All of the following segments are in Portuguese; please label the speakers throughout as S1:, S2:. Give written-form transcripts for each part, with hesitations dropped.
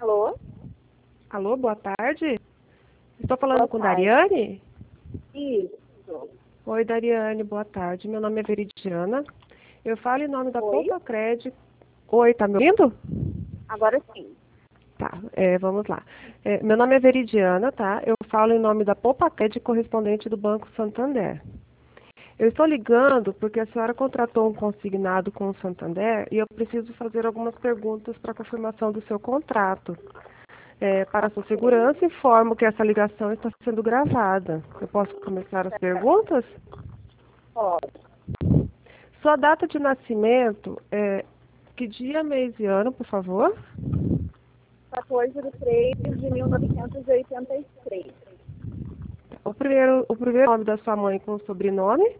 S1: Alô?
S2: Alô, boa tarde. Estou falando
S1: Boa
S2: com
S1: tarde.
S2: Dariane?
S1: Isso.
S2: Oi, Dariane, boa tarde. Meu nome é Veridiana. Eu falo em nome da
S1: Oi?
S2: Poupa Crédito. Oi, tá me ouvindo?
S1: Agora sim.
S2: Tá, vamos lá. Meu nome é Veridiana, tá? Eu falo em nome da Poupa Crédito, correspondente do Banco Santander. Eu estou ligando porque a senhora contratou um consignado com o Santander e eu preciso fazer algumas perguntas para confirmação do seu contrato. Para sua segurança, informo que essa ligação está sendo gravada. Eu posso começar as perguntas?
S1: Pode.
S2: Sua data de nascimento é que dia, mês e ano, por favor?
S1: 14 de 3 de 1983.
S2: O primeiro nome da sua mãe com o sobrenome?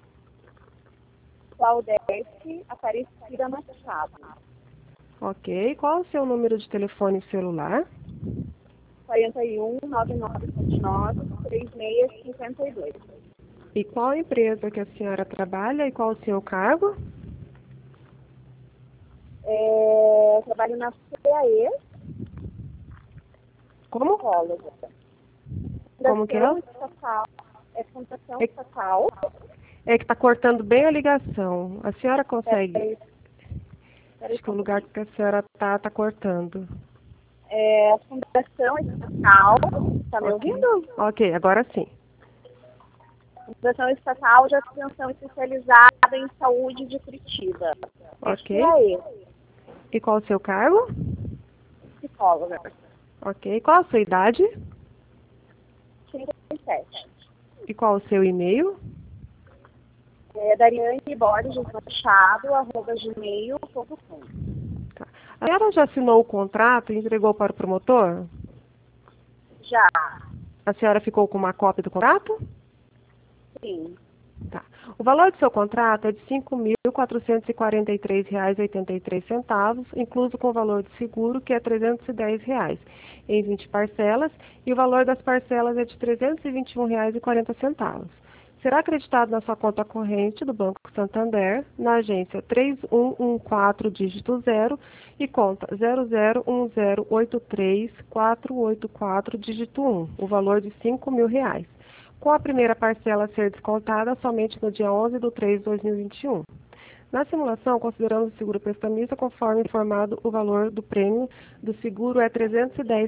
S1: Claudete Aparecida Machado.
S2: Ok. Qual o seu número de telefone celular?
S1: 41 9979 3652.
S2: E qual a empresa que a senhora trabalha e qual o seu cargo?
S1: Trabalho na CAE,
S2: Como?
S1: psicóloga.
S2: Como que é?
S1: Fundação Estatal. Fundação
S2: É,
S1: Estatal.
S2: é que está cortando bem a ligação. A senhora consegue?
S1: Peraí, peraí
S2: Acho que
S1: só
S2: o
S1: um
S2: lugar
S1: pouquinho.
S2: que a senhora está cortando.
S1: Fundação Estatal. Está me
S2: Ok.
S1: ouvindo?
S2: Ok, agora sim.
S1: Fundação Estatal de Atenção Especializada em Saúde de Curitiba.
S2: Ok.
S1: FAE,
S2: E qual o seu cargo?
S1: psicóloga.
S2: Ok. Qual a sua idade?
S1: 37.
S2: E qual o seu e-mail?
S1: Dariane Borges Machado, @gmail.com.
S2: Tá. A senhora já assinou o contrato e entregou para o promotor?
S1: Já,
S2: A senhora ficou com uma cópia do contrato?
S1: sim.
S2: Tá. O valor do seu contrato é de R$ 5.443,83, incluso com o valor de seguro, que é R$ 310, em 20 parcelas, e o valor das parcelas é de R$ 321,40. Será acreditado na sua conta corrente do Banco Santander, na agência 3114 dígito 0 e conta 001083-484 dígito 1, o valor de R$ 5.000, com a primeira parcela a ser descontada somente no dia 11 de 3 de 2021. Na simulação, considerando o seguro prestamista, conforme informado, o valor do prêmio do seguro é R$ 310.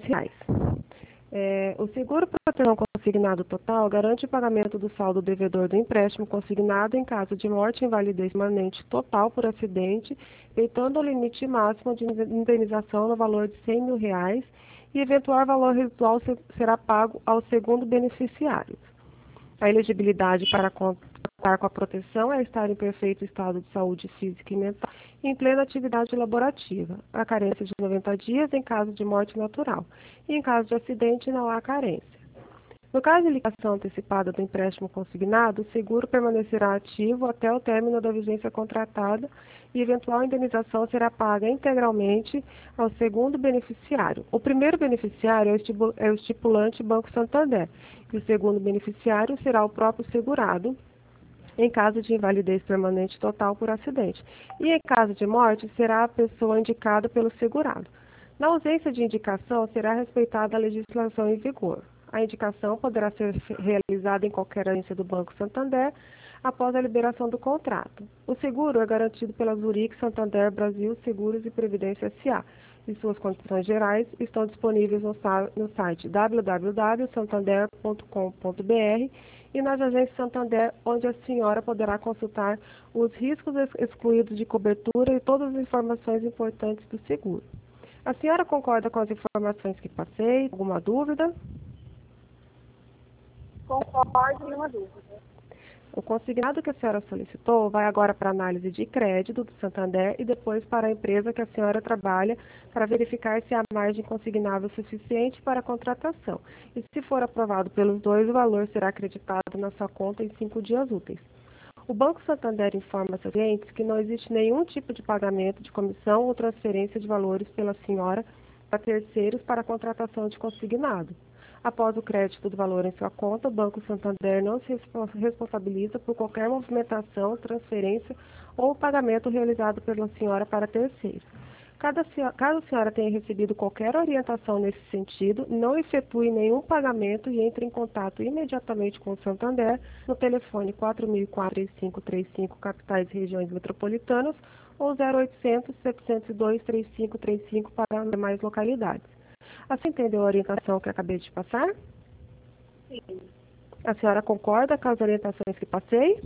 S2: O seguro proteção consignado total garante o pagamento do saldo devedor do empréstimo consignado em caso de morte e invalidez permanente total por acidente, respeitando o limite máximo de indenização no valor de R$ 100.000 e eventual valor residual será pago ao segundo beneficiário. A elegibilidade para contar com a proteção é estar em perfeito estado de saúde física e mental e em plena atividade laborativa. A carência de 90 dias em caso de morte natural. E em caso de acidente, não há carência. No caso de liquidação antecipada do empréstimo consignado, o seguro permanecerá ativo até o término da vigência contratada e eventual indenização será paga integralmente ao segundo beneficiário. O primeiro beneficiário é o estipulante Banco Santander e o segundo beneficiário será o próprio segurado, em caso de invalidez permanente total por acidente. E em caso de morte, será a pessoa indicada pelo segurado. Na ausência de indicação, será respeitada a legislação em vigor. A indicação poderá ser realizada em qualquer agência do Banco Santander após a liberação do contrato. O seguro é garantido pela Zurich Santander Brasil Seguros e Previdência S.A. E suas condições gerais estão disponíveis no site www.santander.com.br e nas agências Santander, onde a senhora poderá consultar os riscos excluídos de cobertura e todas as informações importantes do seguro. A senhora concorda com as informações que passei? Alguma dúvida?
S1: Concordo, nenhuma dúvida.
S2: O consignado que a senhora solicitou vai agora para a análise de crédito do Santander e depois para a empresa que a senhora trabalha para verificar se há margem consignável suficiente para a contratação. E se for aprovado pelos dois, o valor será acreditado na sua conta em 5 dias úteis. O Banco Santander informa seus clientes que não existe nenhum tipo de pagamento de comissão ou transferência de valores pela senhora para terceiros para a contratação de consignado. Após o crédito do valor em sua conta, o Banco Santander não se responsabiliza por qualquer movimentação, transferência ou pagamento realizado pela senhora para terceiros. Caso a senhora tenha recebido qualquer orientação nesse sentido, não efetue nenhum pagamento e entre em contato imediatamente com o Santander no telefone 4004-3535, capitais e regiões metropolitanas, ou 0800-702-3535 para as demais localidades. A senhora entendeu a orientação que acabei de passar?
S1: Sim.
S2: A senhora concorda com as orientações que passei?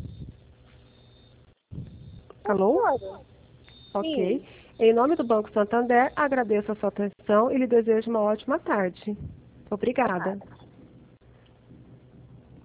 S2: Alô?
S1: Concordo.
S2: Ok.
S1: Sim.
S2: Em nome do Banco Santander, agradeço a sua atenção e lhe desejo uma ótima tarde. Obrigada.